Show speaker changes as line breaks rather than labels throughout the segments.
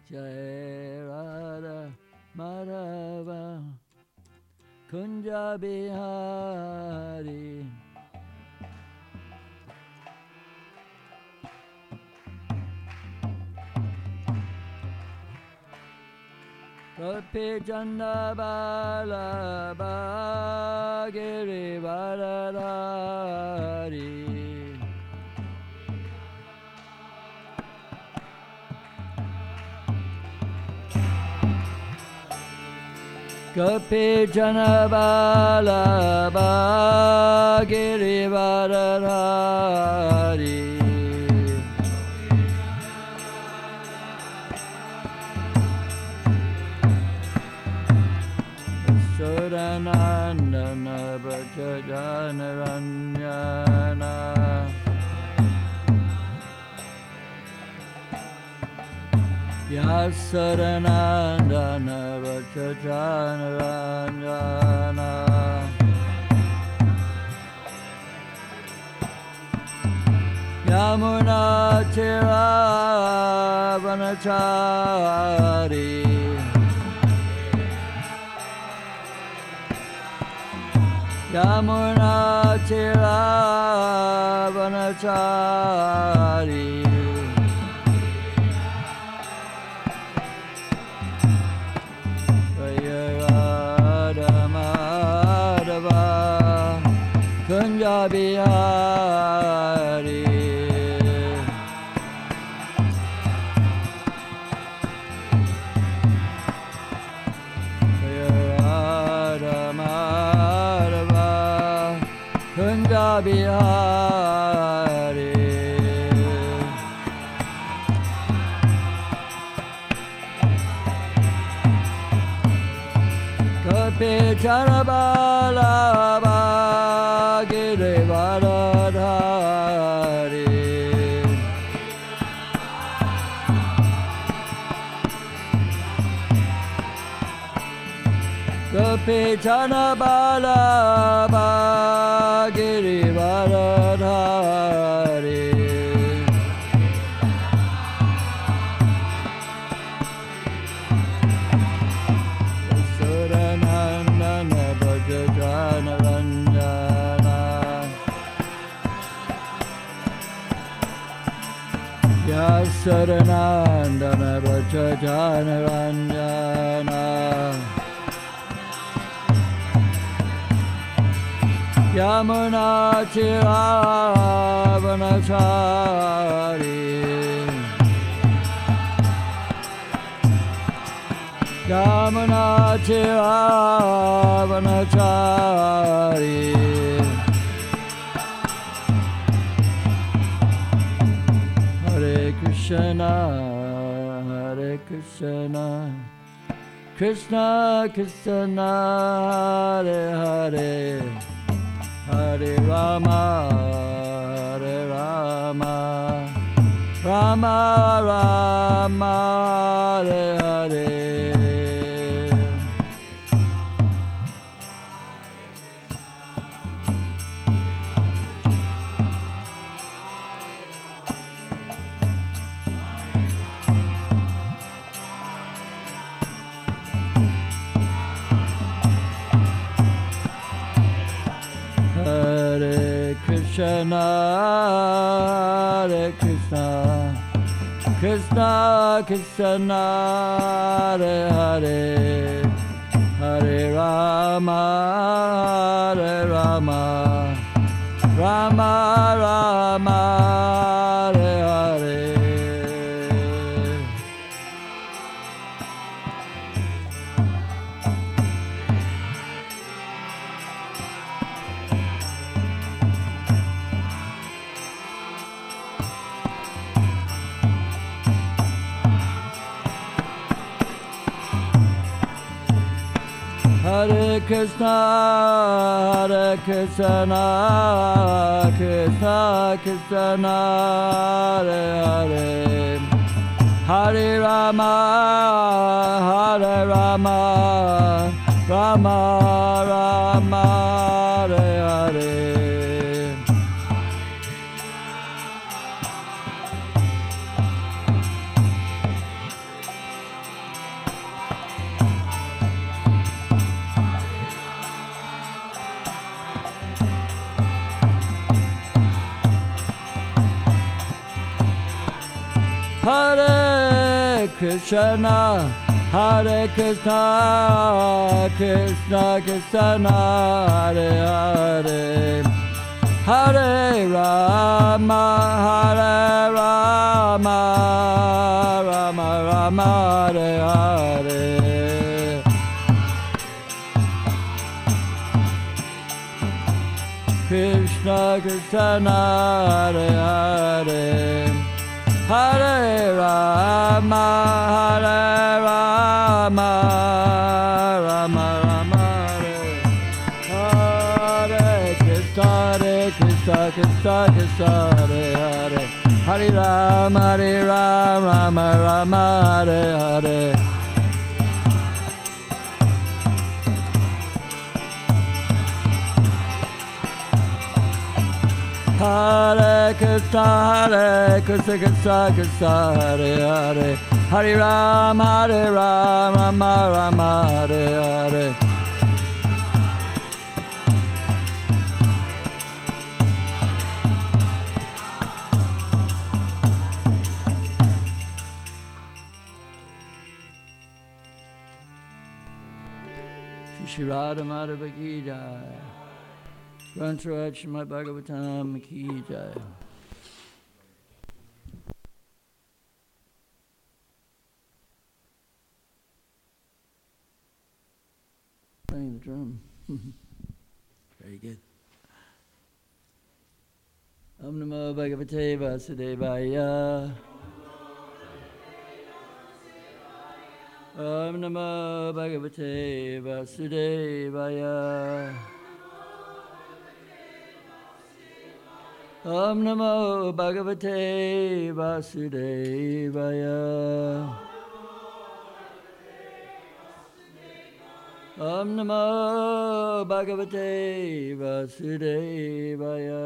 Jai Radha Madhava Kunja Bihari Gopi Chanda Vallabha Girivardhari Gopi Chanda Vallabha Girivardhari Sudanandana Brajajanaranyana Yasaranandana Brajajanaranyana Yamuna Chiravanachari Yamuna Chiravanachari Radha Madhava Kunja Bihari Radha Madhava Kunja Bihari Gopi Chanda Vallabha Girivardhari Gopi Chanda Vallabha Girivardhari Sudanandana Brajajanaranyana Yasaranandana Brajajanaranyana Yamuna Chiravanachari Yamuna Chiravanachari Hare Krishna Hare Krishna Krishna Krishna Hare Hare Hare Rama Hare Rama Rama Rama Hare Hare Hare Krishna, Hare Krishna, Krishna Krishna, Hare Hare, Hare Rama, Hare Rama, Rama Rama, Hare Hare. Hare Krishna, Hare Krishna, Krishna Krishna, Hare Hare, Hare Rama, Hare Rama, Rama Rama, Hare Hare. Hare Krishna, Hare Krishna, Krishna Krishna, Hare Hare, Hare Rama, Hare Rama, Rama Rama, Hare Hare. Krishna Krishna, Hare Hare, Hare Rama, Hare Rama, Rama Rama, Hare Krishna, Krishna Krishna, Hare Hare, Hare Rama, Rama Rama, Hare Hare. Hare Krishna, Krishna Krishna, Hare Hare, Hare Rama, Rama Rama, Hare Hare. Shri Radha Madhava Ki Jai. Grantaraj Srimad Bhagavatam Ki Jai. Playing the drum. Very good. Om Namo Bhagavate Vasudevaya. Om Namo Bhagavate Vasudevaya. Om Namo Bhagavate Vasudevaya. Om Namo Bhagavate Vasudevaya.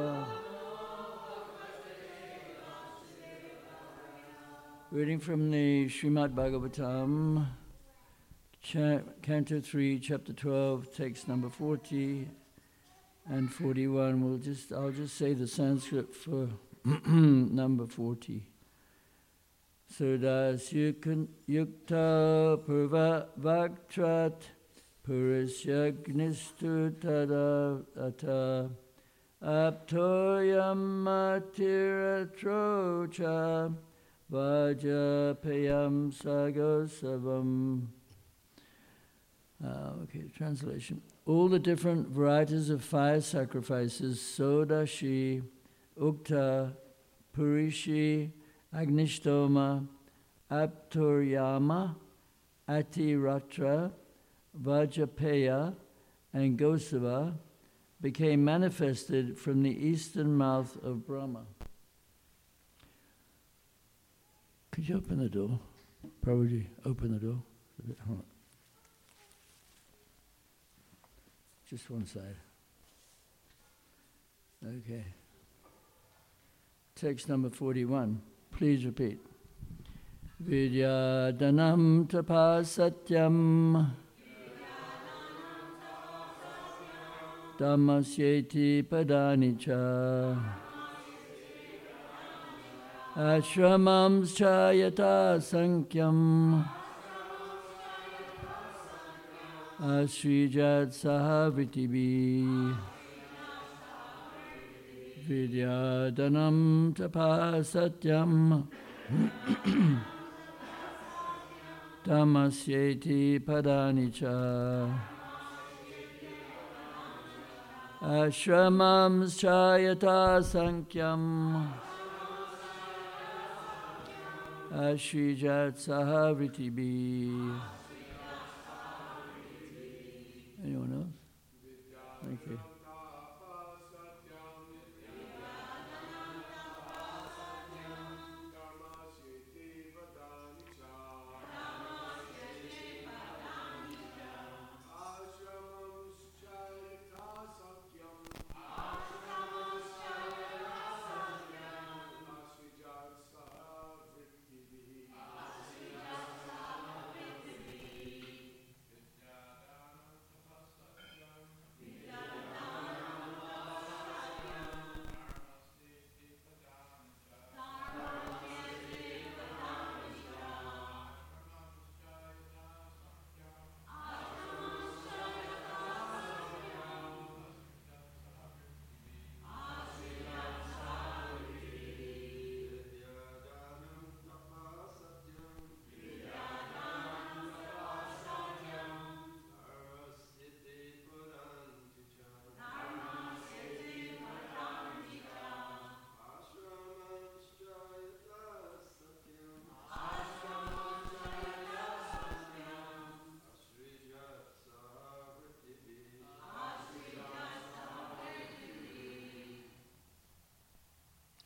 Reading from the Srimad Bhagavatam, Canto 3, Chapter 12, text number 40 and 41. I'll just say the Sanskrit for number 40. Sudas yukta purva vaktrat purishyagnistu tadata aptoyam matiratrocha vajapayam sagosavam. Okay, translation. All the different varieties of fire sacrifices, Sodashi, Ukta, Purishi, Agnishtoma, Aptoryama, Atiratra, Vajapaya, and Gosava, became manifested from the eastern mouth of Brahma. Could you open the door? Probably open the door. Hold on. Just one side. Okay. Text number 41. Please repeat. Vidyadanam tapasatyam Dhammasyeti padani cha Ashramam chayata sankyam Asrijat sahavritibi Vidyadanam tapasatyam Dhammasyeti padani cha Ashramam chayata sankyam Asrijat sahavritibi. Anyone else? Thank you.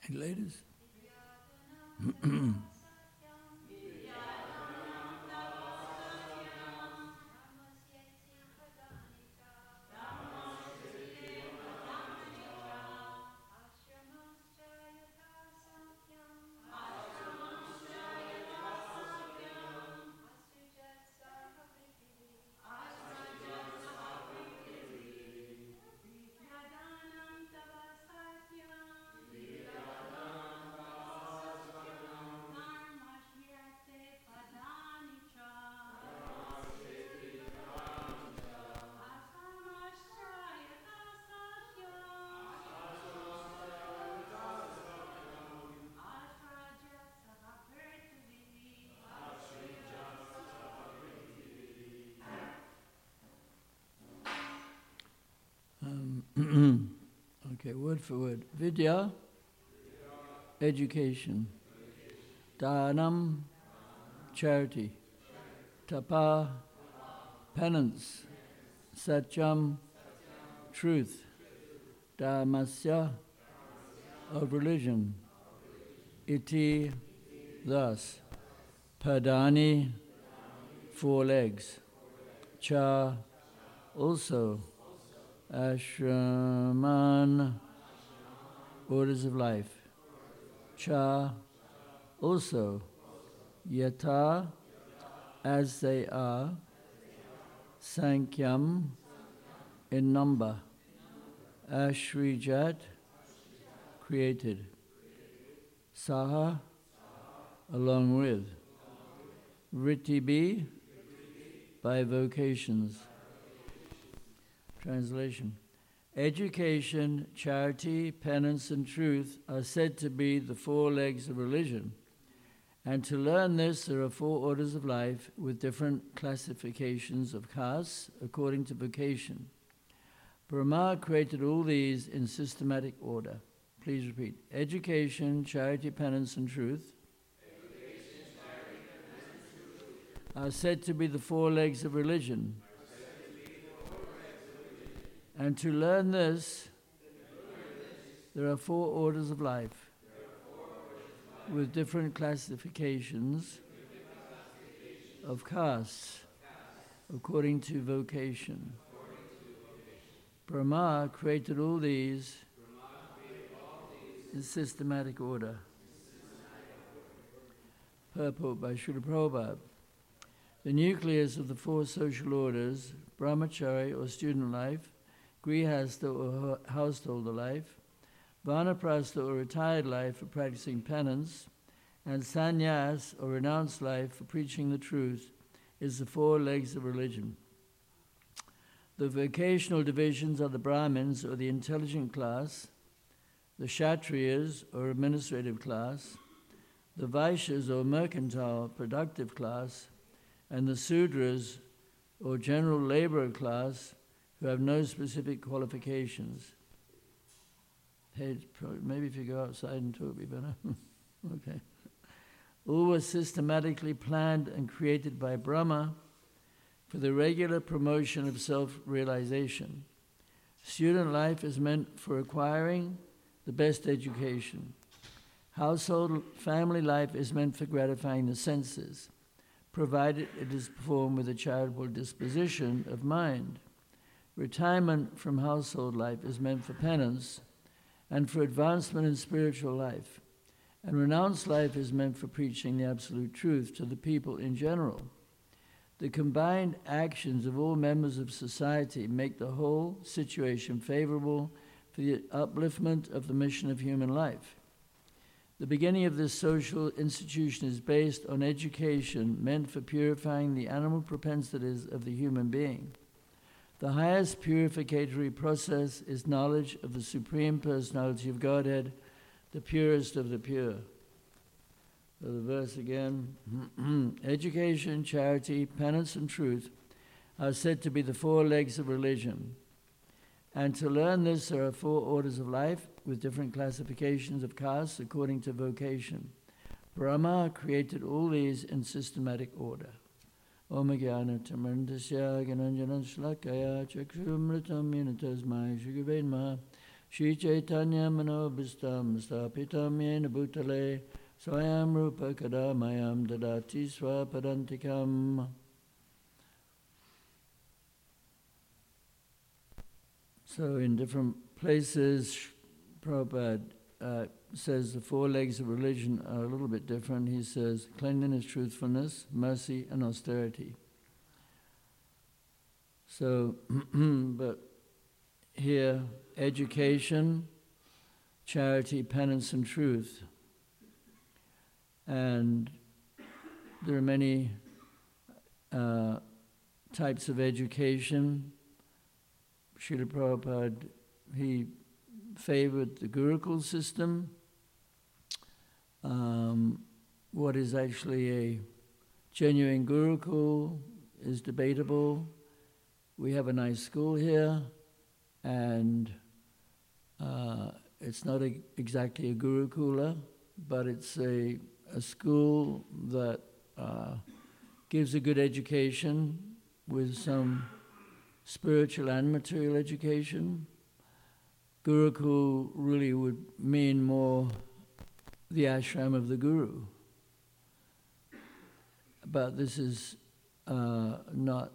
Hey, ladies. Okay, word for word. Vidya, education. Dhanam, charity. Tapa, penance. Satyam, truth. Dhammasya, of religion. Iti, thus. Padani, 4 legs. Cha, also. Ashraman, orders of life. Cha, also. Yata, as they are. Sankyam, in number. Ashrijat, created. Saha, along with. Vrittibi, by vocations. Translation. Education, charity, penance, and truth are said to be the 4 legs of religion. And to learn this, there are 4 orders of life with different classifications of castes according to vocation. Brahma created all these in systematic order. Please repeat. Education, charity, penance, and truth are said to be the 4 legs of religion. And to learn this, there are 4 orders of life with different classifications of castes according to vocation. Brahma created all these in systematic order. Purport by Srila Prabhupada. The nucleus of the 4 social orders, brahmachari or student life, grihastha or householder life, vanaprastha or retired life for practicing penance, and sannyas or renounced life for preaching the truth, is the 4 legs of religion. The vocational divisions are the Brahmins or the intelligent class, the Kshatriyas or administrative class, the Vaishyas or mercantile productive class, and the Sudras or general laborer class who have no specific qualifications. Hey, maybe if you go outside and talk, it'd be better. Okay. All was systematically planned and created by Brahma for the regular promotion of self-realization. Student life is meant for acquiring the best education. Household family life is meant for gratifying the senses, provided it is performed with a charitable disposition of mind. Retirement from household life is meant for penance and for advancement in spiritual life. And renounced life is meant for preaching the absolute truth to the people in general. The combined actions of all members of society make the whole situation favorable for the upliftment of the mission of human life. The beginning of this social institution is based on education meant for purifying the animal propensities of the human being. The highest purificatory process is knowledge of the Supreme Personality of Godhead, the purest of the pure. So the verse again. Education, charity, penance, and truth are said to be the 4 legs of religion. And to learn this, there are 4 orders of life with different classifications of castes according to vocation. Brahma created all these in systematic order. Om Jnana Tamarandasya Gyananjana Shlakaya Chakshumritam Yanatasmai Shrivedma Shri Chaitanya Manobhistam Stapitam Yena Bhutale Swayam Rupa Kadamayam Dadati Swapadantikam. So in different places, Prabhupada says the four legs of religion are a little bit different. He says cleanliness, truthfulness, mercy, and austerity. So, but here, education, charity, penance, and truth. And there are many types of education. Srila Prabhupada, he favored the Gurukul system. What is actually a genuine Gurukul is debatable. We have a nice school here, and it's not exactly a Gurukula, but it's a school that gives a good education with some spiritual and material education. Gurukul really would mean more the ashram of the Guru. But this is not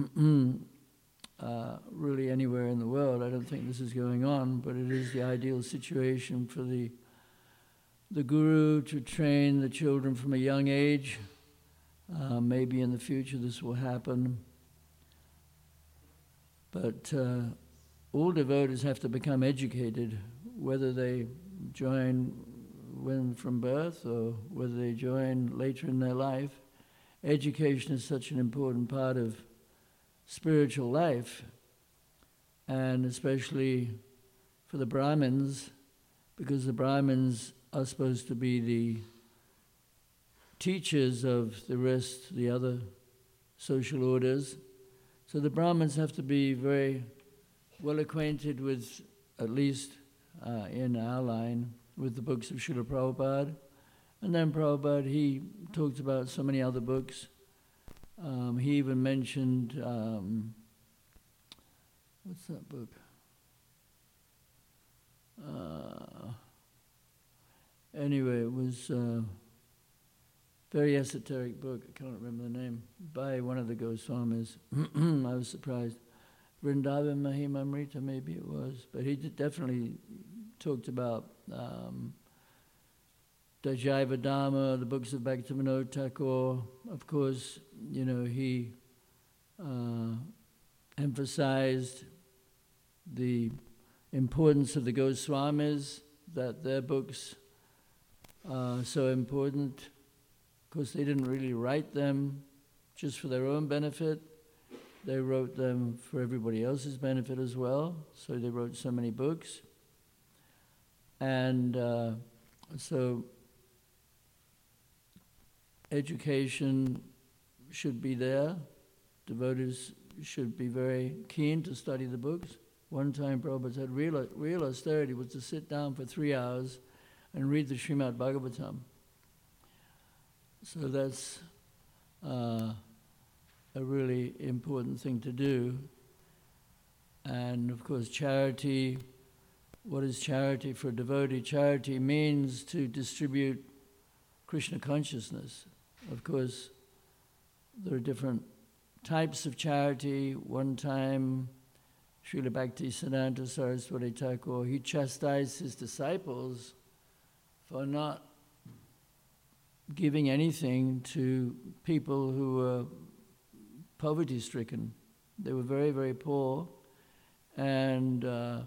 really anywhere in the world. I don't think this is going on, but it is the ideal situation for the Guru to train the children from a young age. Maybe in the future this will happen. But all devotees have to become educated, whether they join when from birth or whether they join later in their life. Education is such an important part of spiritual life, and especially for the Brahmins, because the Brahmins are supposed to be the teachers of the rest, the other social orders. So the Brahmins have to be very well acquainted with, at least in our line, with the books of Srila Prabhupada. And then Prabhupada, he talked about so many other books. He even mentioned, what's that book? Anyway, it was a very esoteric book, I can't remember the name, by one of the Goswamis. I was surprised. Vrindavan Mahimamrita, maybe it was. But he definitely talked about Dajaiva Dhamma, the books of Bhaktivinoda Thakur. Of course, you know, he emphasized the importance of the Goswamis, that their books are so important. Of course, they didn't really write them just for their own benefit. They wrote them for everybody else's benefit as well. So they wrote so many books. And so education should be there. Devotees should be very keen to study the books. One time Prabhupada said real austerity was to sit down for 3 hours and read the Srimad Bhagavatam. So that's a really important thing to do. And of course, charity. What is charity for a devotee? Charity means to distribute Krishna consciousness. Of course, there are different types of charity. One time, Srila Bhaktisiddhanta Saraswati Thakur, he chastised his disciples for not giving anything to people who were poverty-stricken. They were very, very poor, and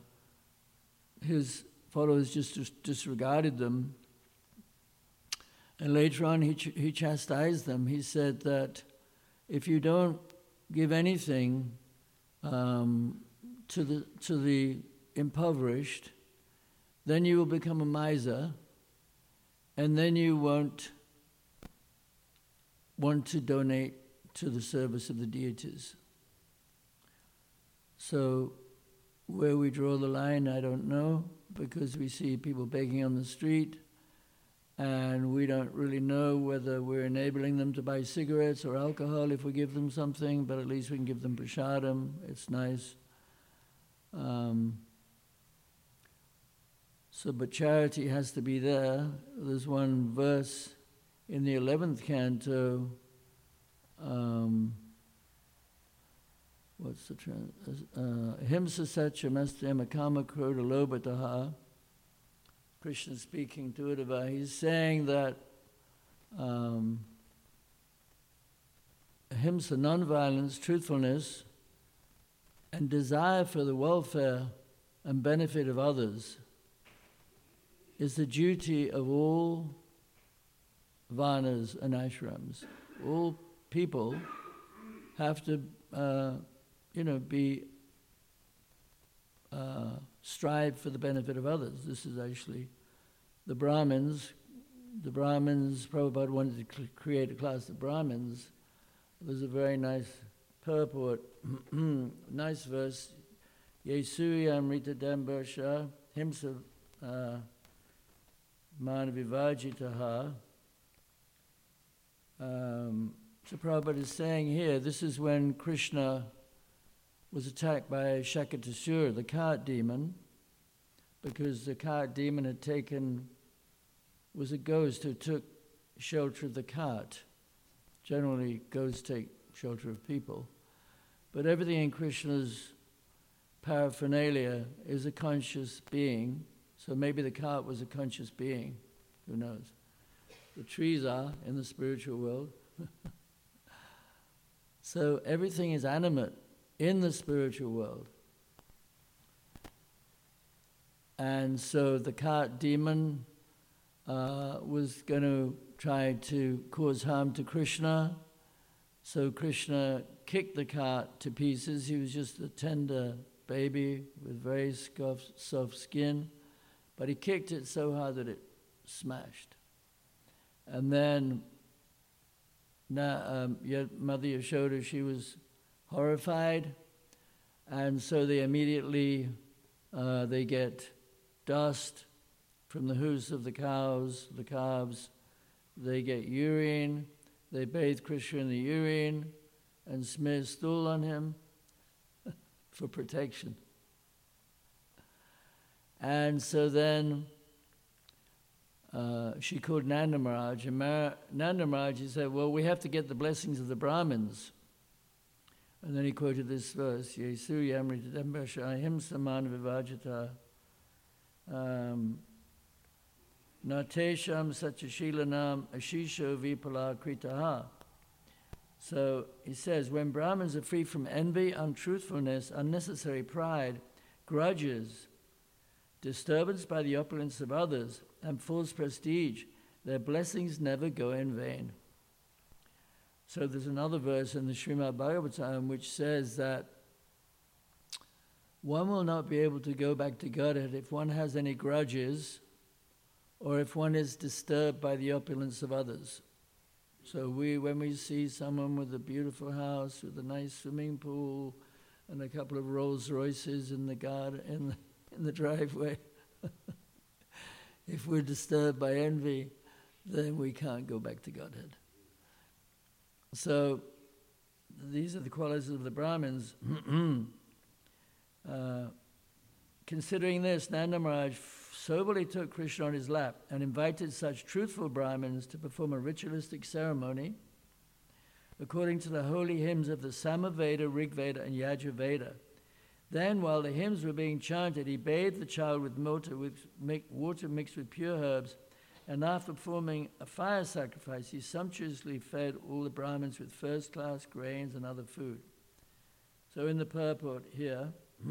his followers just disregarded them. And later on, he chastised them. He said that if you don't give anything to the impoverished, then you will become a miser, and then you won't want to donate to the service of the deities. So where we draw the line, I don't know, because we see people begging on the street, and we don't really know whether we're enabling them to buy cigarettes or alcohol if we give them something, but at least we can give them prasadam. It's nice. So, but charity has to be there. There's one verse in the 11th canto. What's the Himsa Satya Mastam Akama Kroda Lobataha. Krishna speaking to Uddhava. He's saying that Ahimsa, non-violence, truthfulness, and desire for the welfare and benefit of others is the duty of all varnas and ashrams. All people have to, strive for the benefit of others. This is actually the Brahmins. The Brahmins, Prabhupada wanted to create a class of Brahmins. There's a very nice purport, nice verse. Yesuya Amrita Dambarsha Himsa Manavivajitaha. So Prabhupada is saying here, this is when Krishna was attacked by Shakatasura, the cart demon, because the cart demon was a ghost who took shelter of the cart. Generally, ghosts take shelter of people. But everything in Krishna's paraphernalia is a conscious being, so maybe the cart was a conscious being, who knows. The trees are in the spiritual world. So everything is animate in the spiritual world. And so the cart demon was going to try to cause harm to Krishna. So Krishna kicked the cart to pieces. He was just a tender baby with very soft skin. But he kicked it so hard that it smashed. And then Mother Yashoda, she was horrified. And so they immediately, they get dust from the hooves of the cows, the calves. They get urine. They bathe Krishna in the urine and smear stool on him for protection. And so then she called Nanda Maharaj, and Nanda Maharaj, he said, well, we have to get the blessings of the Brahmins. And then he quoted this verse, Yesu Yamrita Dambasha Ahimsa Manavivajita Natesham Satyashilanam Ashisho Vipala Kritaha. So he says, when Brahmins are free from envy, untruthfulness, unnecessary pride, grudges, disturbance by the opulence of others, and false prestige, their blessings never go in vain. So there's another verse in the Srimad Bhagavatam which says that one will not be able to go back to Godhead if one has any grudges or if one is disturbed by the opulence of others. So when we see someone with a beautiful house, with a nice swimming pool, and a couple of Rolls Royces in the garden, in the driveway, if we're disturbed by envy, then we can't go back to Godhead. So these are the qualities of the Brahmins. Considering this, Nanda Maharaj soberly took Krishna on his lap and invited such truthful Brahmins to perform a ritualistic ceremony according to the holy hymns of the Samaveda, Rigveda, and Yajurveda. Then, while the hymns were being chanted, he bathed the child with water mixed with pure herbs, and after performing a fire sacrifice, he sumptuously fed all the Brahmins with first-class grains and other food. So in the purport here,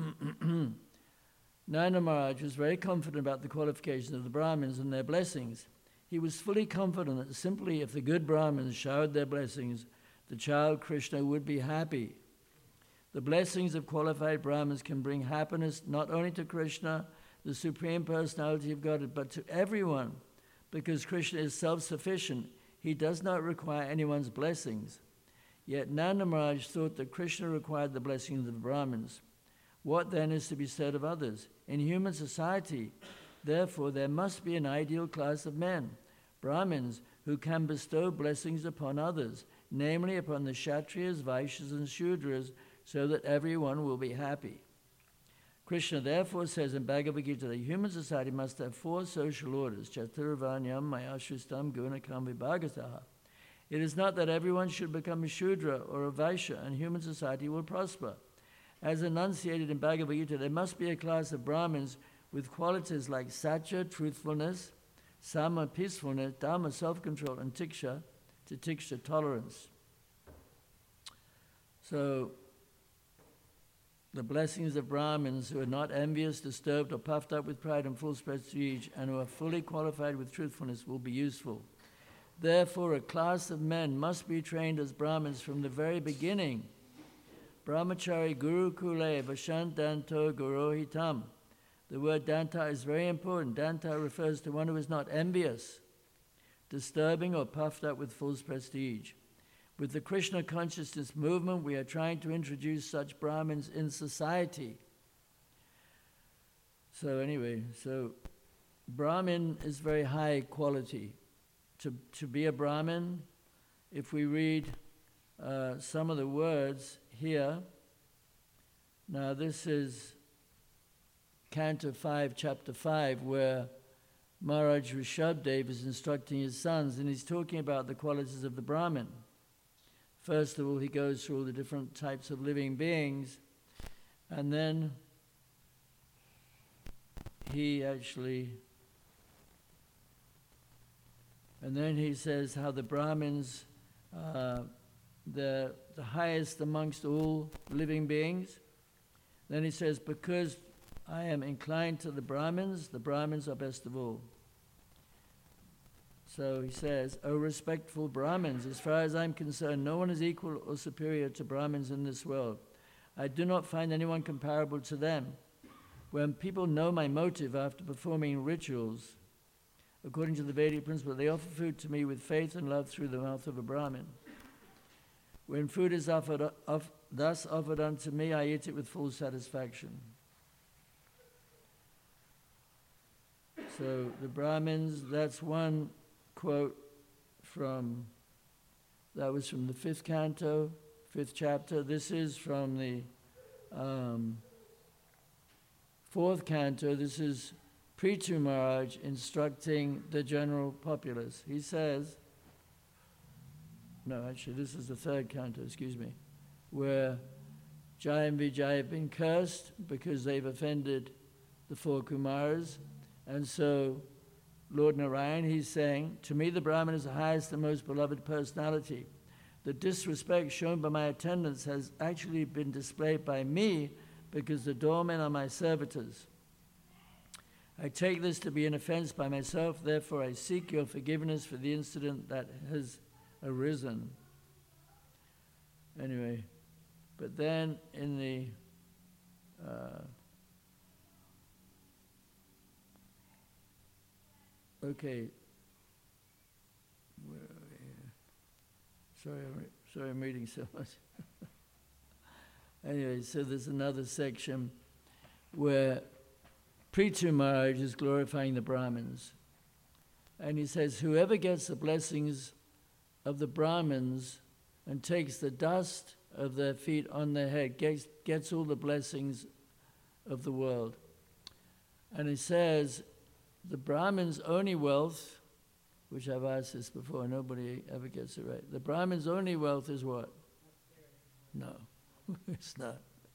Nanda Maharaj was very confident about the qualifications of the Brahmins and their blessings. He was fully confident that simply if the good Brahmins showered their blessings, the child Krishna would be happy. The blessings of qualified Brahmins can bring happiness not only to Krishna, the Supreme Personality of Godhead, but to everyone, because Krishna is self-sufficient. He does not require anyone's blessings. Yet Nanda Maharaj thought that Krishna required the blessings of the Brahmins. What then is to be said of others? In human society, therefore, there must be an ideal class of men, Brahmins, who can bestow blessings upon others, namely upon the Kshatriyas, Vaishyas, and Shudras, so that everyone will be happy. Krishna therefore says in Bhagavad Gita that human society must have 4 social orders, Chaturvanyam Mayashustam Gunakam Vibhagataha. It is not that everyone should become a Shudra or a Vaishya and human society will prosper. As enunciated in Bhagavad Gita, there must be a class of Brahmins with qualities like Satya, truthfulness, Sama, peacefulness, Dhamma, self-control, and Tiksha, Tiksha, tolerance. So, the blessings of Brahmins who are not envious, disturbed, or puffed up with pride and false prestige, and who are fully qualified with truthfulness will be useful. Therefore, a class of men must be trained as Brahmins from the very beginning. Brahmachari Guru Kule Vashant Danto Gurohitam. The word Danta is very important. Danta refers to one who is not envious, disturbing, or puffed up with false prestige. With the Krishna consciousness movement, we are trying to introduce such Brahmins in society. So anyway, Brahmin is very high quality. To be a Brahmin, if we read some of the words here, now this is Canto 5, Chapter 5, where Maharaj Rishabdev is instructing his sons, and he's talking about the qualities of the Brahmin. First of all, he goes through all the different types of living beings, and then he says how the Brahmins, the highest amongst all living beings. Then he says, because I am inclined to the Brahmins are best of all. So he says, O respectful Brahmins, as far as I'm concerned, no one is equal or superior to Brahmins in this world. I do not find anyone comparable to them. When people know my motive after performing rituals, according to the Vedic principle, they offer food to me with faith and love through the mouth of a Brahmin. When food is thus offered unto me, I eat it with full satisfaction. So the Brahmins, that's one quote that was from the 5th canto, 5th chapter. This is from the 4th canto. This is Prithu Maharaj instructing the general populace. He says, no, actually this is the 3rd canto, where Jai and Vijay have been cursed because they've offended the 4 Kumaras. And so Lord Narayan, he's saying, to me the Brahmin is the highest and most beloved personality. The disrespect shown by my attendants has actually been displayed by me because the doormen are my servitors. I take this to be an offense by myself, therefore I seek your forgiveness for the incident that has arisen. Anyway, but then in the okay, where are we here? Sorry, I'm reading so much. Anyway, so there's another section where Prithu Maharaj is glorifying the Brahmins. And he says, whoever gets the blessings of the Brahmins and takes the dust of their feet on their head gets all the blessings of the world. And he says, the Brahmin's only wealth, which I've asked this before, nobody ever gets it right. The Brahmin's only wealth is what? No, it's not.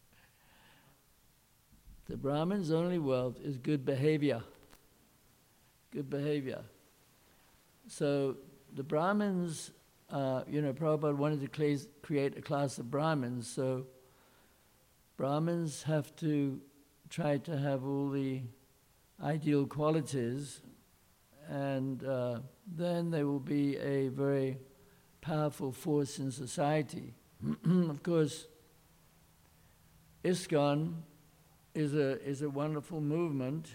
The Brahmin's only wealth is good behavior. Good behavior. So the Brahmins, Prabhupada wanted to create a class of Brahmins, so Brahmins have to try to have all the ideal qualities, and then they will be a very powerful force in society. Of course, ISKCON is a wonderful movement,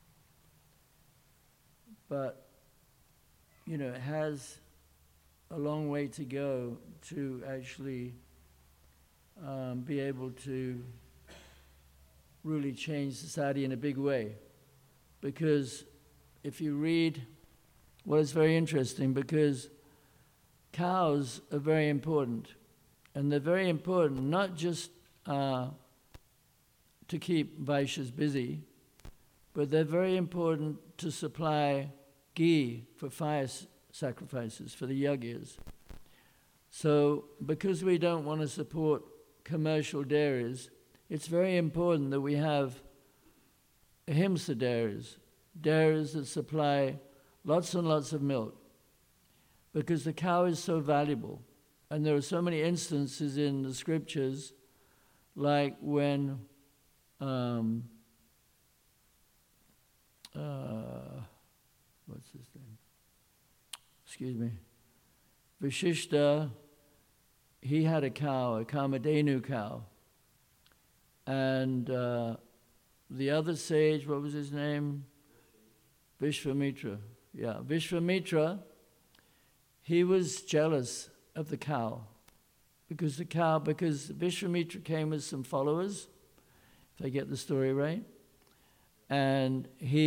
but it has a long way to go to actually be able to really change society in a big way. Because if you read, well, it's very interesting because cows are very important. And they're very important not just to keep Vaishyas busy, but they're very important to supply ghee for fire sacrifices, for the yajnas. So because we don't want to support commercial dairies, it's very important that we have ahimsa dairies that supply lots and lots of milk, because the cow is so valuable. And there are so many instances in the scriptures, like when what's his name? Excuse me. Vashishta, he had a cow, a Kamadhenu cow. And the other sage, what was his name? Vishvamitra. Yeah, Vishvamitra, he was jealous of the cow. Because Vishvamitra came with some followers, if I get the story right. And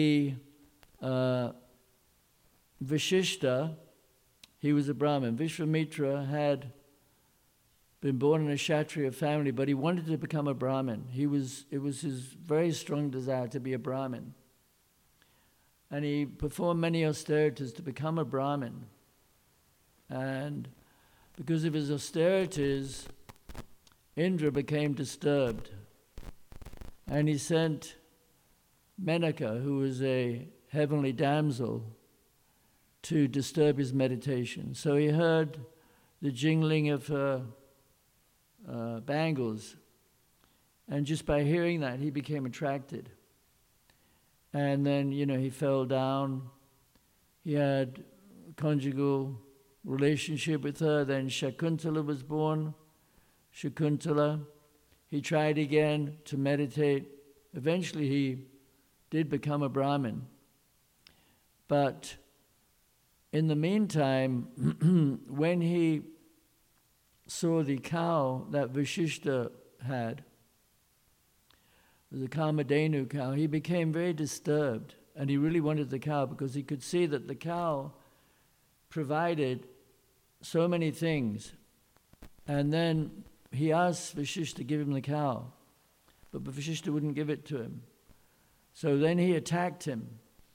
Vashishta, he was a Brahmin. Vishvamitra had been born in a Kshatriya family, but he wanted to become a Brahmin. It was his very strong desire to be a Brahmin. And he performed many austerities to become a Brahmin. And because of his austerities, Indra became disturbed. And he sent Menaka, who was a heavenly damsel, to disturb his meditation. So he heard the jingling of her bangles, and just by hearing that, he became attracted. And then, he fell down. He had conjugal relationship with her. Then Shakuntala was born. Shakuntala. He tried again to meditate. Eventually, he did become a Brahmin. But in the meantime, when he saw the cow that Vashishta had, the Kamadhenu cow, he became very disturbed, and he really wanted the cow because he could see that the cow provided so many things. And then he asked Vashishta to give him the cow, but Vashishta wouldn't give it to him. So then he attacked him.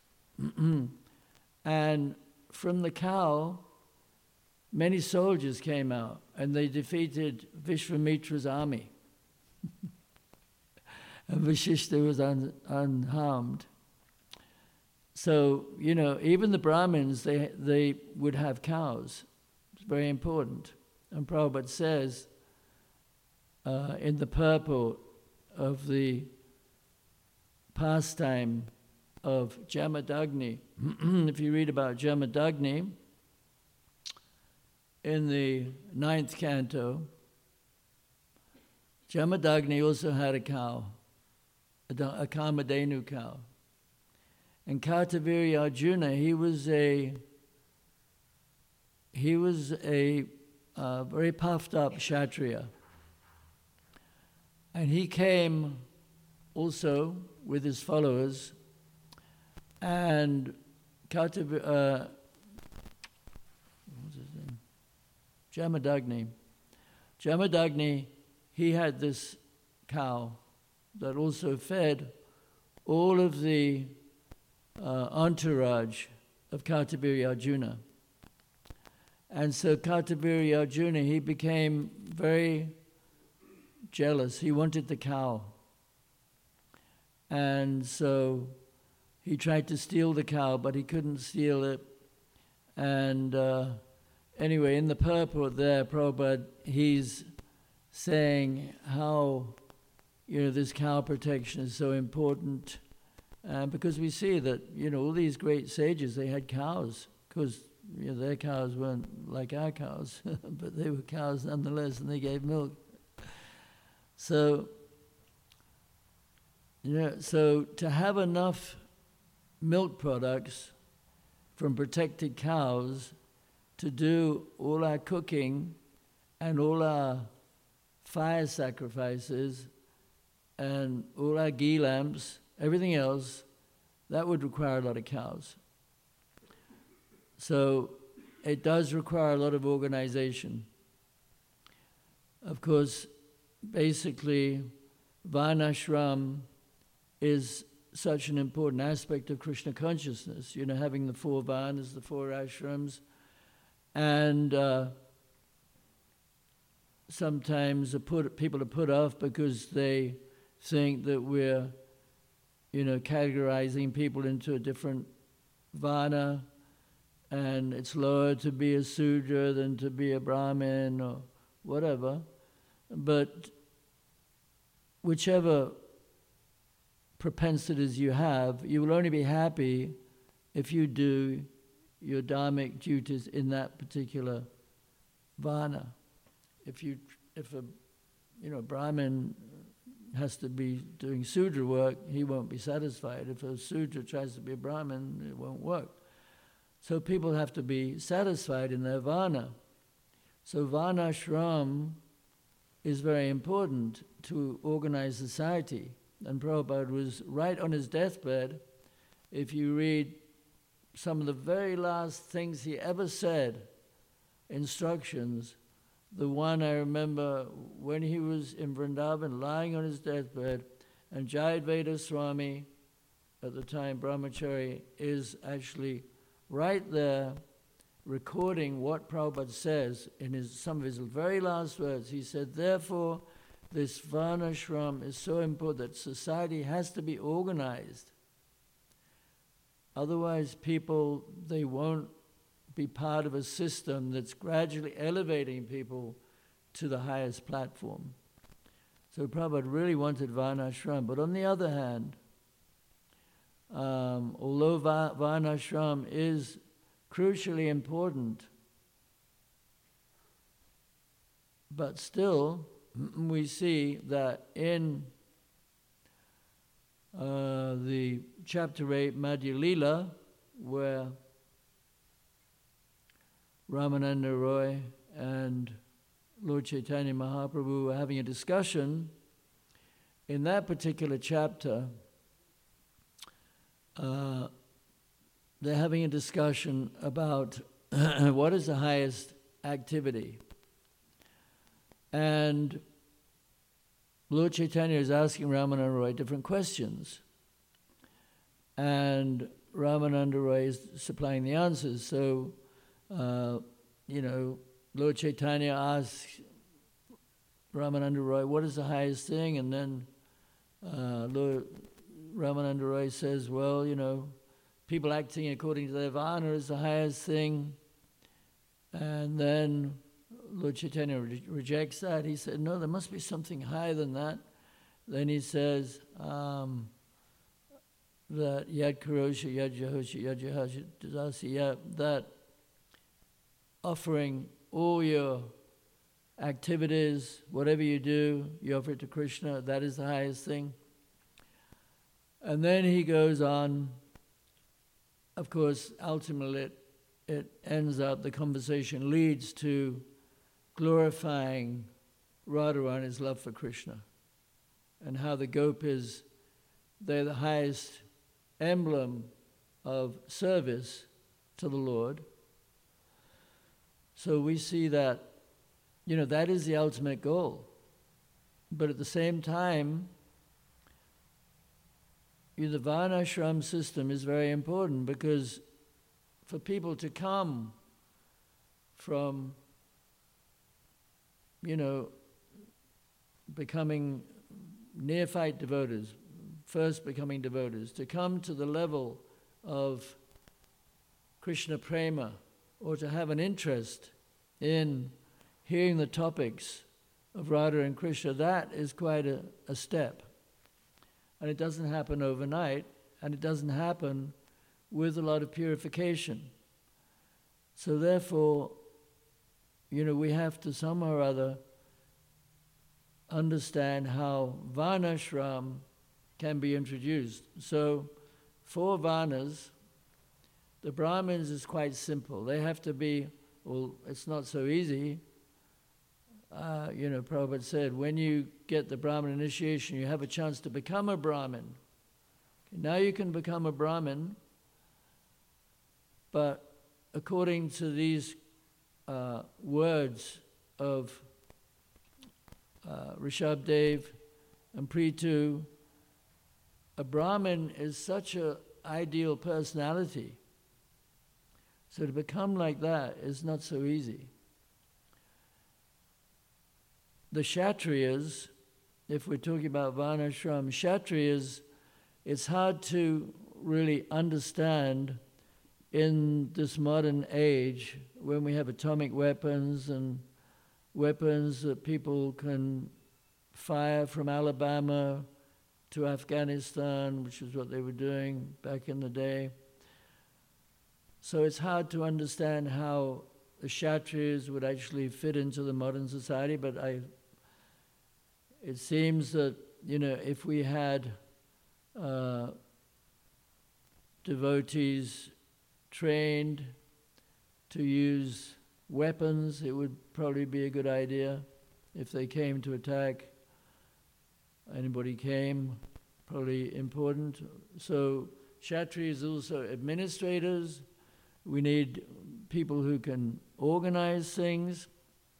And from the cow, many soldiers came out, and they defeated Vishvamitra's army. And Vashishta was unharmed. So, even the Brahmins, they would have cows. It's very important. And Prabhupada says in the purport of the pastime of Jamadagni, if you read about Jamadagni, in the 9th canto, Jamadagni also had a cow, a Kamadhenu cow. And Kartavirya Arjuna, he was a very puffed up Kshatriya. And he came also with his followers, and what's his name? Jamadagni, he had this cow that also fed all of the entourage of Kartavirya Arjuna. And so Kartavirya Arjuna, he became very jealous. He wanted the cow. And so he tried to steal the cow, but he couldn't steal it. And anyway, in the purport there, Prabhupada, he's saying how this cow protection is so important, because we see that all these great sages, they had cows, because their cows weren't like our cows, but they were cows nonetheless, and they gave milk. So so to have enough milk products from protected cows to do all our cooking and all our fire sacrifices and all our ghee lamps, everything else, that would require a lot of cows. So it does require a lot of organization. Of course, basically, Varnashram is such an important aspect of Krishna consciousness, having the 4 varnas, the 4 ashrams, and sometimes people are put off because they think that we're, categorizing people into a different varna, and it's lower to be a Sudra than to be a Brahmin or whatever. But whichever propensities you have, you will only be happy if you do your dharmic duties in that particular varna. If a Brahmin has to be doing Sudra work, he won't be satisfied. If a Sudra tries to be a Brahmin, it won't work. So people have to be satisfied in their varna. So varnashram is very important to organize society. And Prabhupada was right on his deathbed. If you read some of the very last things he ever said, instructions, the one I remember when he was in Vrindavan lying on his deathbed, and Jayadvaita Swami, at the time Brahmachari, is actually right there recording what Prabhupada says in some of his very last words. He said, therefore, this varnashram is so important that society has to be organized. Otherwise, people, they won't be part of a system that's gradually elevating people to the highest platform. So Prabhupada really wanted varnashram. But on the other hand, although varnashram is crucially important, but still we see that in the chapter 8 Madhya Lila, where Ramananda Roy and Lord Chaitanya Mahaprabhu were having a discussion, in that particular chapter, they're having a discussion about what is the highest activity. And Lord Chaitanya is asking Ramananda Roy different questions. And Ramananda Roy is supplying the answers. So, Lord Chaitanya asks Ramananda Roy, what is the highest thing? And then Lord Ramananda Roy says, well, people acting according to their varna is the highest thing. And then Lord Chaitanya rejects that. He said, no, there must be something higher than that. Then he says that yad karosha, yad jahosha, yad jahasha, dasya, that offering all your activities, whatever you do, you offer it to Krishna, that is the highest thing. And then he goes on. Of course, ultimately it ends up, the conversation leads to glorifying Radharani's love for Krishna, and how the gopis, they're the highest emblem of service to the Lord. So we see that, that is the ultimate goal. But at the same time, the varnashram system is very important, because for people to come from, becoming neophyte devotees, first becoming devotees, to come to the level of Krishna prema, or to have an interest in hearing the topics of Radha and Krishna, that is quite a step. And it doesn't happen overnight, and it doesn't happen with a lot of purification. So therefore, we have to somehow or other understand how varnashram can be introduced. So 4 varnas, the Brahmins is quite simple. They have to be, it's not so easy. Prabhupada said, when you get the Brahmin initiation, you have a chance to become a Brahmin. Okay, now you can become a Brahmin, but according to these words of Rishabdev And Prithu, a Brahmin is such an ideal personality. So to become like that is not so easy. The Kshatriyas, if we're talking about Varnashram, Kshatriyas, it's hard to really understand in this modern age when we have atomic weapons and weapons that people can fire from Alabama to Afghanistan, which is what they were doing back in the day. So it's hard to understand how the Kshatriyas would actually fit into the modern society, but it seems that, if we had devotees trained to use weapons, it would probably be a good idea. If they came to attack, anybody came, probably important. So Kshatriyas also administrators. We need people who can organize things.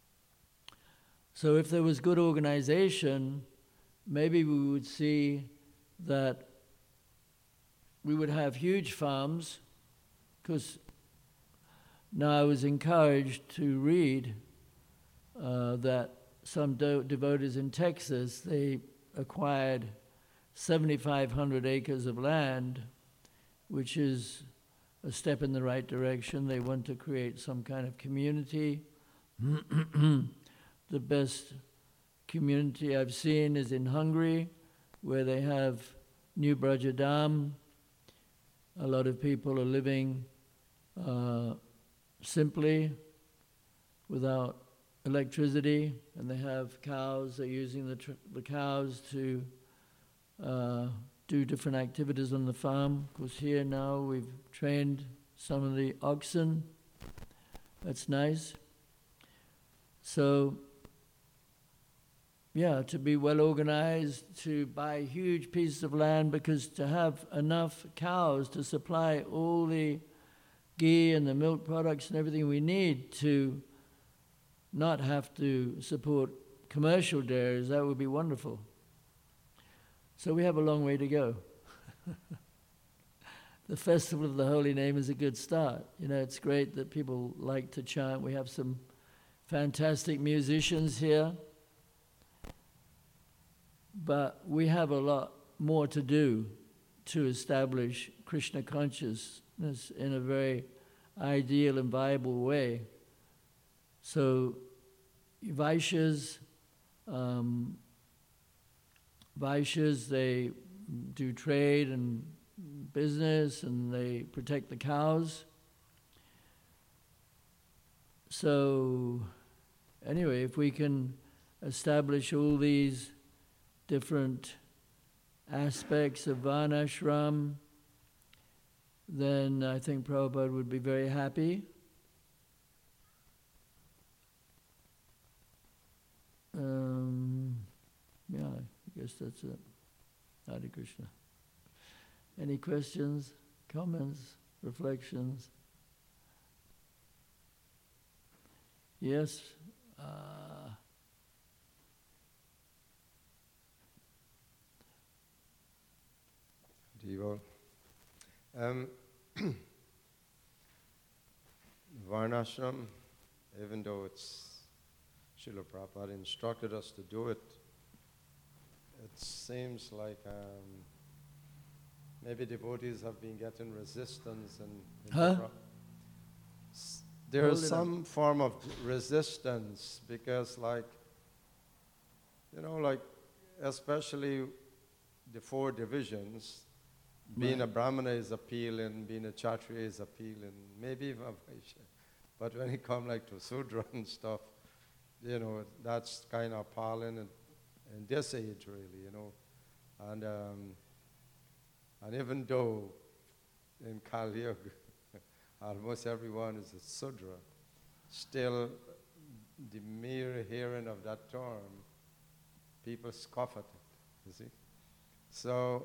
So if there was good organization, maybe we would see that we would have huge farms, because now I was encouraged to read that some devotees in Texas, they acquired 7,500 acres of land, which is a step in the right direction. They want to create some kind of community. The best community I've seen is in Hungary, where they have New Brajadam. A lot of people are living simply, without electricity, and they have cows. They're using the cows to do different activities on the farm. Of course, here now we've trained some of the oxen. That's nice. So, to be well organized, to buy huge pieces of land, because to have enough cows to supply all the ghee and the milk products and everything we need to not have to support commercial dairies, that would be wonderful. So we have a long way to go. The Festival of the Holy Name is a good start. It's great that people like to chant. We have some fantastic musicians here. But we have a lot more to do to establish Krishna consciousness in a very ideal and viable way. So Vaishyas, they do trade and business, and they protect the cows. So anyway, if we can establish all these different aspects of Varnashram, then I think Prabhupada would be very happy. I guess that's it. Hare Krishna. Any questions, comments, reflections? Yes?
Devo. Varnashram, even though it's Srila Prabhupada instructed us to do it, it seems like maybe devotees have been getting resistance and there's some form of resistance, because especially the four divisions, being a Brahmana is appealing, being a Kshatriya is appealing, maybe even a Vaishya. But when it comes to Sudra and stuff, that's kind of appalling in this age, really, And even though in Kali Yuga, almost everyone is a Sudra, still the mere hearing of that term, people scoff at it, you see. So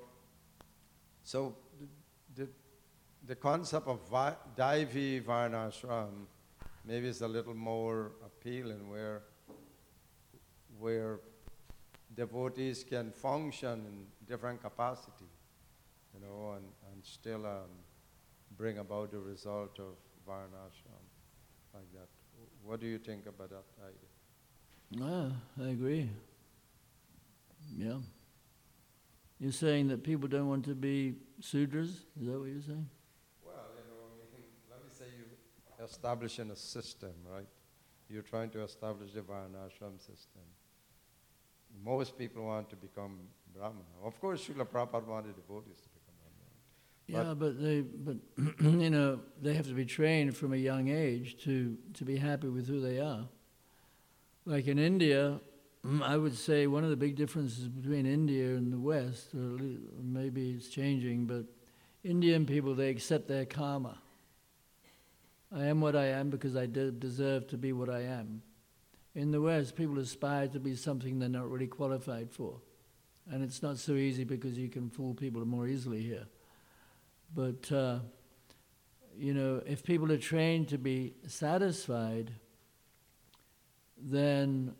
the concept of Daivi Varnashram maybe is a little more appealing, where devotees can function in different capacity, and still bring about the result of Varnashram like that. What do you think about that idea?
I agree. Yeah. You're saying that people don't want to be Sudras? Is that what you're saying?
Well, let me say you establishing a system, right? You're trying to establish the Varnashram system. Most people want to become Brahmana. Of course, Srila Prabhupada wanted devotees to become Brahmana.
Yeah, but they have to be trained from a young age to be happy with who they are. Like in India, I would say one of the big differences between India and the West, or maybe it's changing, but Indian people, they accept their karma. I am what I am because I deserve to be what I am. In the West, people aspire to be something they're not really qualified for. And it's not so easy because you can fool people more easily here. But, if people are trained to be satisfied, then,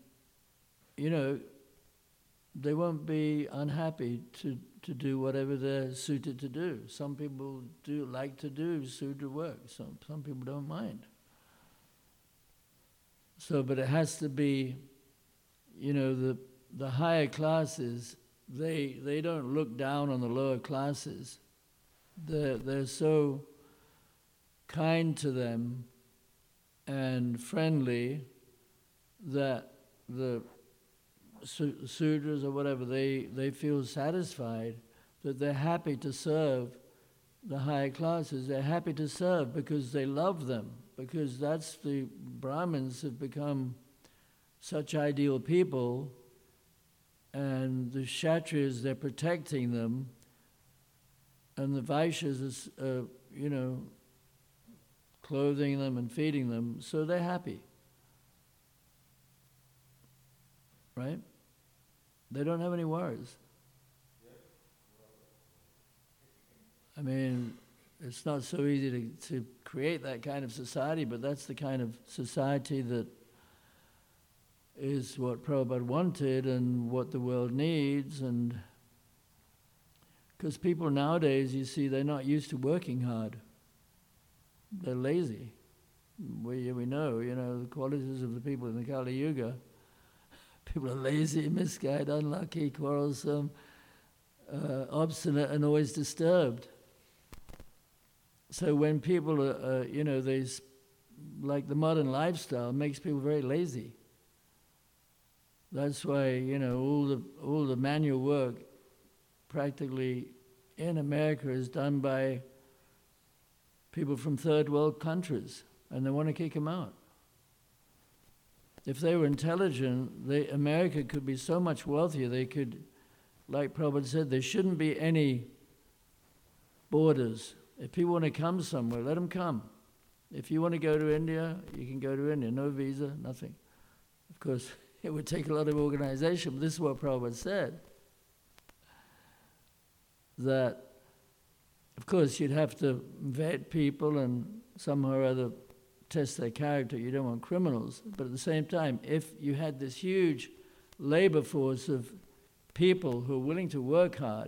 they won't be unhappy to do whatever they're suited to do. Some people do like to do Sudra work. Some people don't mind. So, but it has to be, the higher classes, they don't look down on the lower classes. They're so kind to them and friendly that the Sudras or whatever, they feel satisfied that they're happy to serve the higher classes. They're happy to serve because they love them, because that's the Brahmins have become such ideal people, and the Kshatriyas, they're protecting them, and the Vaishyas are, clothing them and feeding them, so they're happy. Right? They don't have any worries. I mean, it's not so easy to create that kind of society, but that's the kind of society that is what Prabhupada wanted and what the world needs. And because people nowadays, you see, they're not used to working hard. They're lazy. We know, the qualities of the people in the Kali Yuga. People are lazy, misguided, unlucky, quarrelsome, obstinate, and always disturbed. So when people are, like the modern lifestyle makes people very lazy. That's why, all the manual work practically in America is done by people from third world countries, and they want to kick them out. If they were intelligent, America could be so much wealthier. They could, like Prabhupada said, there shouldn't be any borders. If people want to come somewhere, let them come. If you want to go to India, you can go to India. No visa, nothing. Of course, it would take a lot of organization, but this is what Prabhupada said. That, of course, you'd have to vet people and somehow or other test their character. You don't want criminals. But at the same time, if you had this huge labor force of people who are willing to work hard,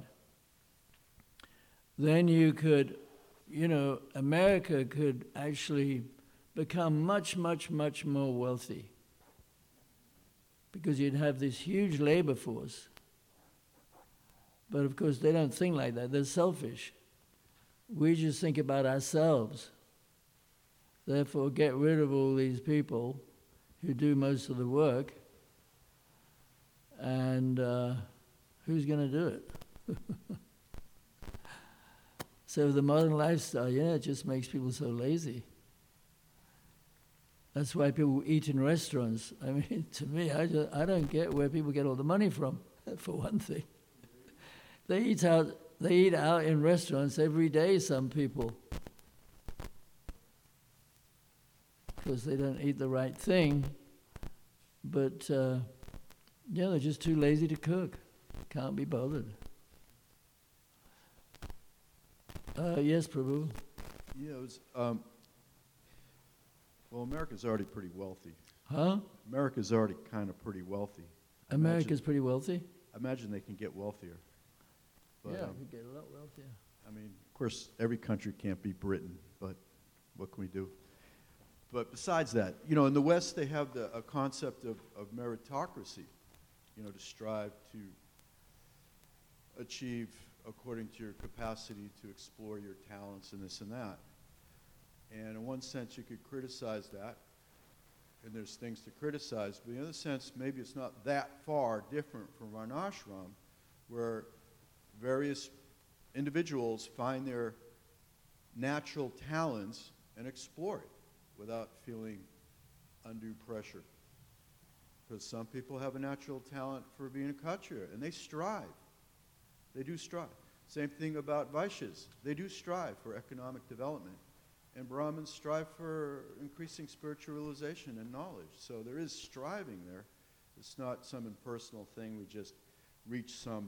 then you could, America could actually become much, much, much more wealthy. Because you'd have this huge labor force. But of course, they don't think like that. They're selfish. We just think about ourselves. Therefore, get rid of all these people who do most of the work, and who's going to do it? So the modern lifestyle, it just makes people so lazy. That's why people eat in restaurants. I mean, to me, I don't get where people get all the money from, for one thing. They eat out in restaurants every day, some people. Because they don't eat the right thing. But, they're just too lazy to cook. Can't be bothered. Yes, Prabhu.
Yeah, it was, America's already pretty wealthy.
Huh?
America's already kind of pretty wealthy.
America's pretty wealthy.
I imagine they can get wealthier. But,
Yeah, we get a lot wealthier.
I mean, of course, every country can't beat Britain, but what can we do? But besides that, you know, in the West, they have a concept of meritocracy, you know, to strive to achieve according to your capacity to explore your talents and this and that. And in one sense, you could criticize that, and there's things to criticize, but in the other sense, maybe it's not that far different from Varnashram, where various individuals find their natural talents and explore it without feeling undue pressure. Because some people have a natural talent for being a Kshatriya, and they strive. They do strive. Same thing about Vaishyas. They do strive for economic development. And Brahmins strive for increasing spiritual realization and knowledge. So there is striving there. It's not some impersonal thing. We just reach some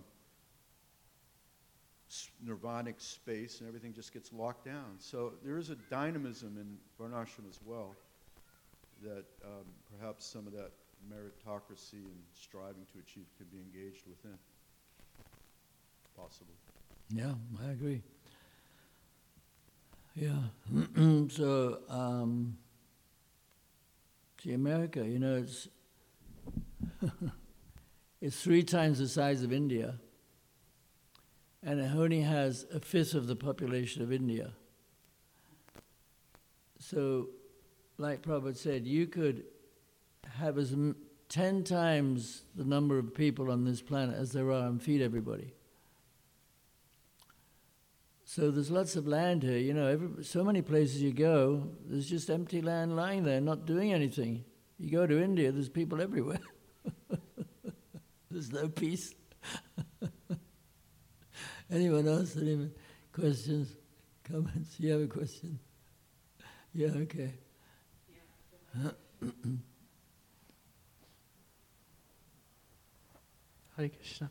nirvanic space and everything just gets locked down. So there is a dynamism in Varnashram as well that perhaps some of that meritocracy and striving to achieve can be engaged within. Possible.
Yeah, I agree. Yeah. So, see, America, you know, it's 3 times the size of India, and it only has 1/5 of the population of India. So, like Prabhupada said, you could have 10 times the number of people on this planet as there are and feed everybody. So there's lots of land here, you know, so many places you go, there's just empty land lying there, not doing anything. You go to India, there's people everywhere. There's no peace. Anyone else? Any questions, comments? You have a question? Yeah, okay.
Hare Krishna.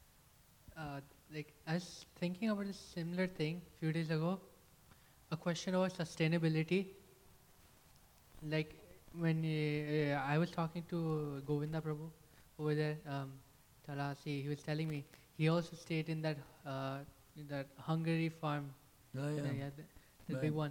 I was thinking about a similar thing a few days ago. A question about sustainability. Like when I was talking to Govinda Prabhu over there, Tallahassee, he was telling me he also stayed in that Hungary farm.
Oh, yeah.
The
Right.
big one.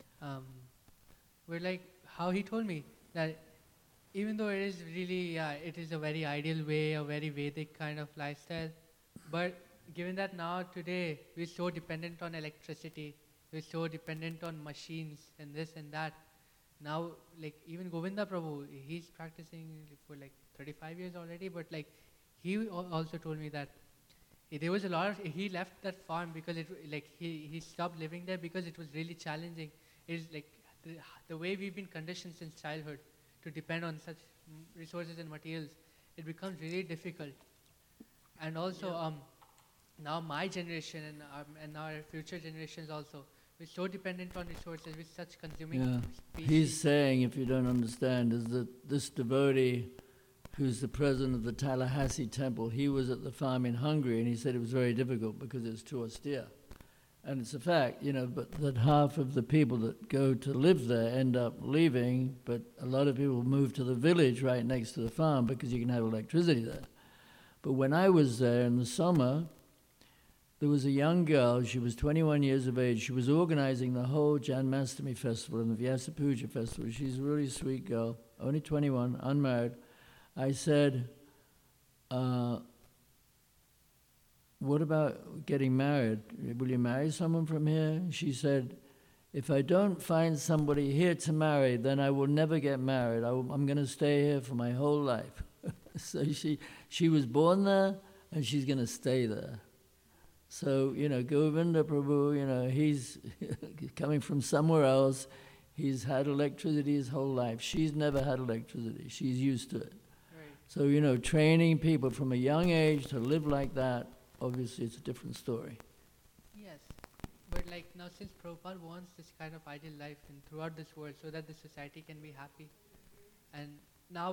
Where like how he told me that even though it is really it is a very ideal way, a very Vedic kind of lifestyle, but given that now today we're so dependent on electricity, we're so dependent on machines and this and that. Now, like even Govinda Prabhu, he's practicing for like 35 years already, but like he also told me that there was a lot of, he left that farm because he stopped living there because it was really challenging. It's like the way we've been conditioned since childhood to depend on such resources and materials, it becomes really difficult. And also, now my generation and our future generations also, we're so dependent on resources with such consuming species.
He's saying, if you don't understand, is that this devotee who's the president of the Tallahassee temple, he was at the farm in Hungary and he said it was very difficult because it's too austere. And it's a fact, you know, but that half of the people that go to live there end up leaving, but a lot of people move to the village right next to the farm because you can have electricity there. But when I was there in the summer, there was a young girl, she was 21 years of age, she was organizing the whole Janmastami festival and the Vyasa Puja festival. She's a really sweet girl, only 21, unmarried. I said, what about getting married? Will you marry someone from here? She said, if I don't find somebody here to marry, then I will never get married. I'm going to stay here for my whole life. So she was born there and she's going to stay there. So, you know, Govinda Prabhu, you know, he's coming from somewhere else. He's had electricity his whole life. She's never had electricity. She's used to it.
Right.
So, you know, training people from a young age to live like that, obviously it's a different story.
Yes, but like now since Prabhupada wants this kind of ideal life throughout this world so that the society can be happy, and now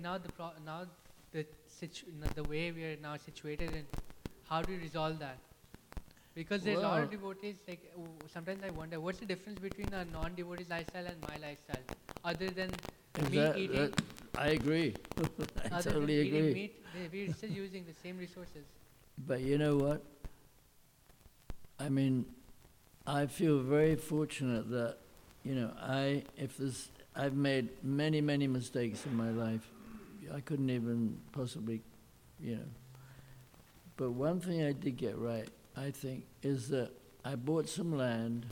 the way we are now situated in, how do we resolve that? Because there's a lot of devotees, like sometimes I wonder, what's the difference between a non-devotee's lifestyle and my lifestyle? Other than me eating...
I agree. I
Other than
totally
eating
agree.
meat, we're still using the same resources.
But you know what? I mean, I feel very fortunate that, I've made many, many mistakes in my life. I couldn't even possibly, But one thing I did get right, I think, is that I bought some land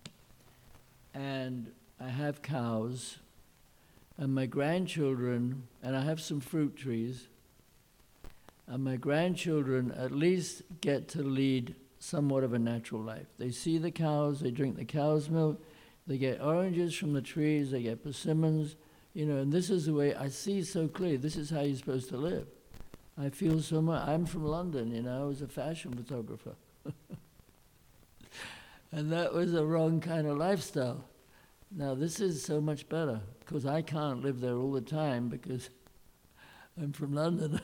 and I have cows and my grandchildren, and I have some fruit trees, and my grandchildren at least get to lead somewhat of a natural life. They see the cows, they drink the cow's milk, they get oranges from the trees, they get persimmons, and this is the way I see so clearly. This is how you're supposed to live. I feel so much. I'm from London, I was a fashion photographer. And that was a wrong kind of lifestyle. Now this is so much better, because I can't live there all the time because I'm from London.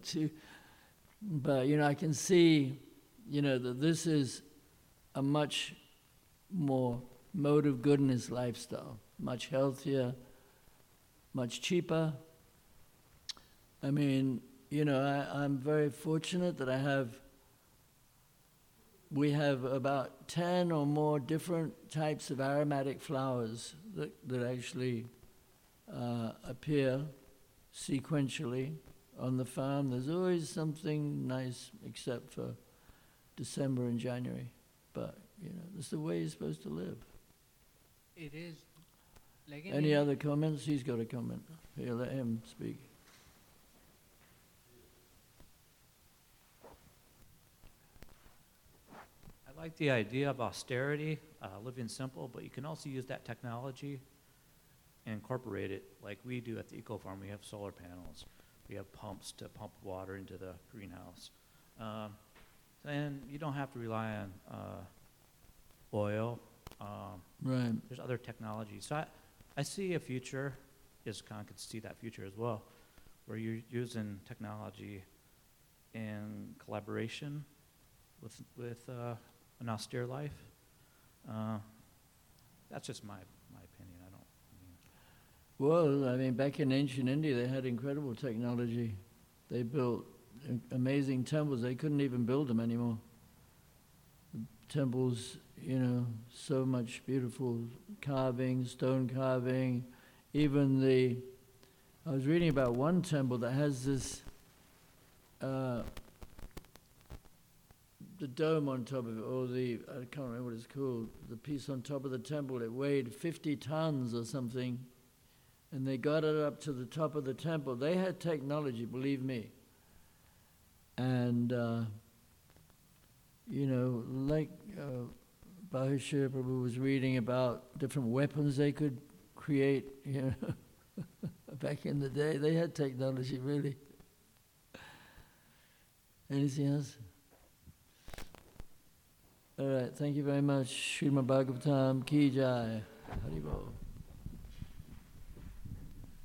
But, I can see, that this is a much more mode of goodness lifestyle, much healthier, much cheaper. I mean, I'm very fortunate that we have about 10 or more different types of aromatic flowers that actually appear sequentially on the farm. There's always something nice except for December and January. But, this is the way you're supposed to live.
It is. Like in
Any
India-
other comments? He's got a comment. Here, let him speak.
I like the idea of austerity, living simple, but you can also use that technology and incorporate it like we do at the Eco Farm. We have solar panels. We have pumps to pump water into the greenhouse. And you don't have to rely on oil.
Right.
There's other technologies. So I see a future, ISKCON could see that future as well, where you're using technology in collaboration with an austere life. That's just my opinion.
Well, I mean, back in ancient India, they had incredible technology. They built amazing temples. They couldn't even build them anymore. Temples, so much beautiful carving, stone carving. Even I was reading about one temple that has this, the dome on top of it, or I can't remember what it's called, the piece on top of the temple, it weighed 50 tons or something, and they got it up to the top of the temple. They had technology, believe me. And, like Bahishir Prabhu was reading about different weapons they could create, back in the day. They had technology, really. Anything else? All right, thank you very much. Srimad Bhagavatam Ki Jai. Haribol.